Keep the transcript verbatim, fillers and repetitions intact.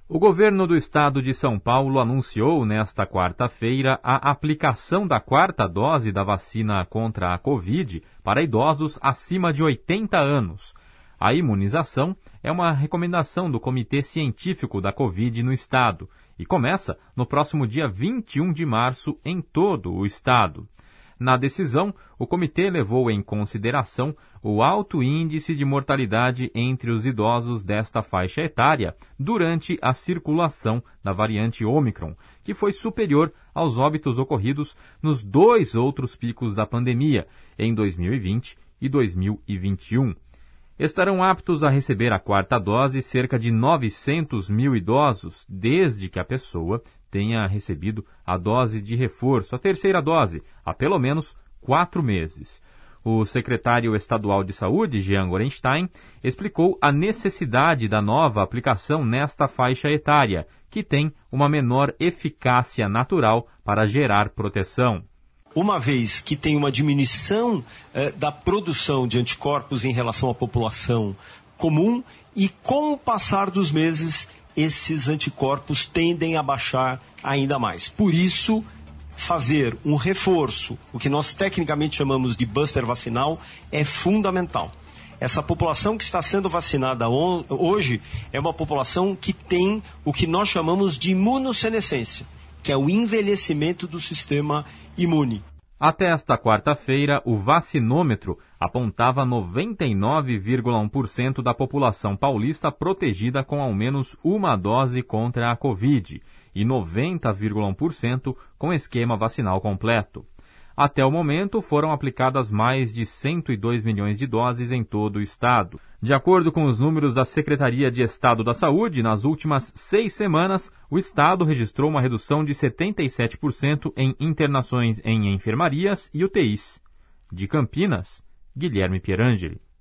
O governo do estado de São Paulo anunciou nesta quarta-feira a aplicação da quarta dose da vacina contra a Covid para idosos acima de oitenta anos. A imunização é uma recomendação do Comitê Científico da Covid no estado e começa no próximo dia vinte e um de março em todo o estado. Na decisão, o comitê levou em consideração o alto índice de mortalidade entre os idosos desta faixa etária durante a circulação da variante Ômicron, que foi superior aos óbitos ocorridos nos dois outros picos da pandemia, em dois mil e vinte e dois mil e vinte e um. Estarão aptos a receber a quarta dose cerca de novecentos mil idosos, desde que a pessoa tenha recebido a dose de reforço, a terceira dose, há pelo menos quatro meses. O secretário estadual de saúde, Jean Gorenstein, explicou a necessidade da nova aplicação nesta faixa etária, que tem uma menor eficácia natural para gerar proteção. Uma vez que tem uma diminuição eh, da produção de anticorpos em relação à população comum, e com o passar dos meses, esses anticorpos tendem a baixar ainda mais. Por isso, fazer um reforço, o que nós tecnicamente chamamos de booster vacinal, é fundamental. Essa população que está sendo vacinada hoje é uma população que tem o que nós chamamos de imunossenescência, que é o envelhecimento do sistema imune. Até esta quarta-feira, o vacinômetro apontava noventa e nove vírgula um por cento da população paulista protegida com ao menos uma dose contra a Covid e noventa vírgula um por cento com esquema vacinal completo. Até o momento, foram aplicadas mais de cento e dois milhões de doses em todo o estado. De acordo com os números da Secretaria de Estado da Saúde, nas últimas seis semanas, o estado registrou uma redução de setenta e sete por cento em internações em enfermarias e U T Is. De Campinas, Guilherme Pierangeli.